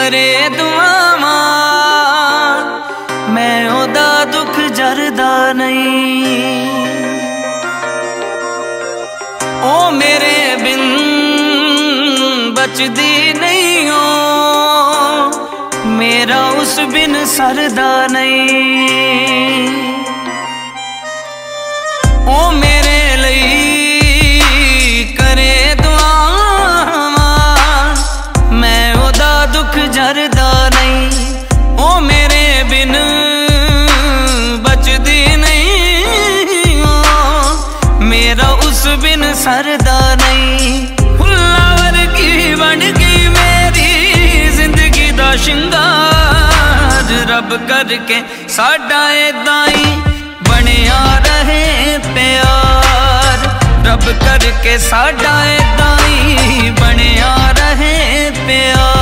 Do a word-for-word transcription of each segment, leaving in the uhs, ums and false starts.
करे दुआवां मैं ओदा दुख जरदा नहीं। ओ मेरे बिन बचदी नहीं हो, मेरा उस बिन सरदा नहीं। ओ मेरे लिए करे दुआवां मैं ओदा दुख जरदा नहीं। ओ मेरे बिन बचदी नहीं हो, मेरा उस बिन सरदा नहीं। फुल्ला वर्गी बन गई मेरी जिंदगी दा शिंगार, रब करके साडा ऐदां ही बनिया रहे प्यार। रब करके साडा ऐदां ही बनिया रहे प्यार।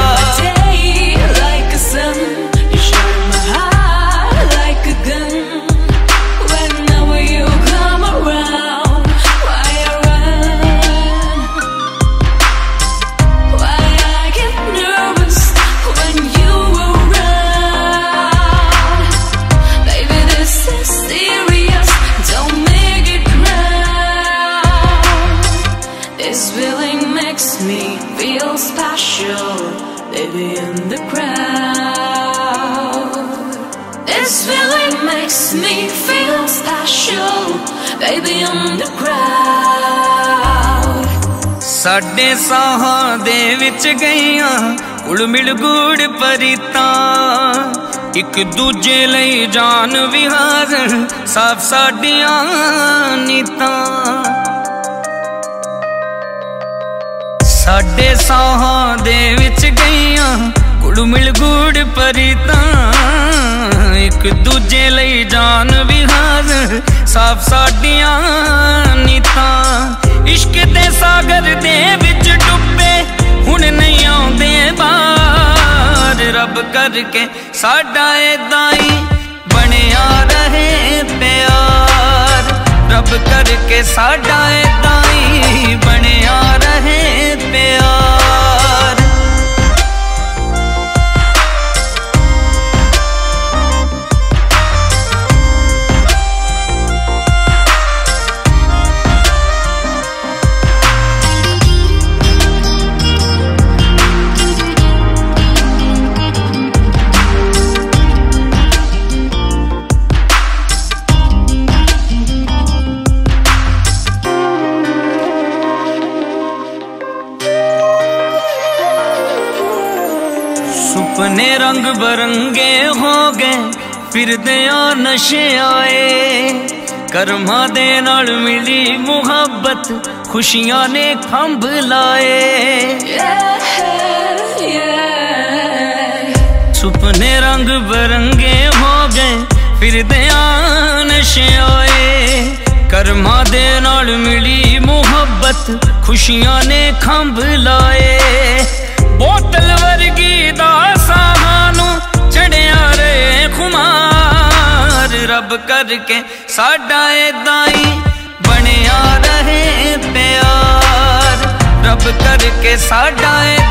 This feeling makes me feel special, baby, in the crowd. This feeling makes me feel special, baby, in the crowd. साडे साहां दे विच गईयां उड़ मिल गुड़ परीतां, एक दूजे लई जान विहार साफ साडियां नीतां। साडे साहां दे विच गईयां गुड़ मिल गुड़ परीतां, एक दूजे लई जान विहार साफ साडियां नीतां। इश्क दे सागर दे विच डुब्बे हुण नहीं आउंदे बाहर, रब करके साडा ऐदां ही बनिया रहे प्यार। रब करके साडा ऐदां ही बनिया रहे प्यार। सुपने रंग बरंगे हो गए फिरदे नशे आए, कर्मा दे नाल मिली मुहब्बत खुशियां ने खंभ लाए। Yeah, yeah. सुपने रंग बरंगे हो गए फिरदे नशे आए, कर्मा दे नाल मिली मुहब्बत खुशियां ने खंभ लाए। बोतल वर्गी दा सानू चढ़िया रहे खुमार, रब करके साडा ऐदां ही बनिया रहे प्यार। रब करके साडा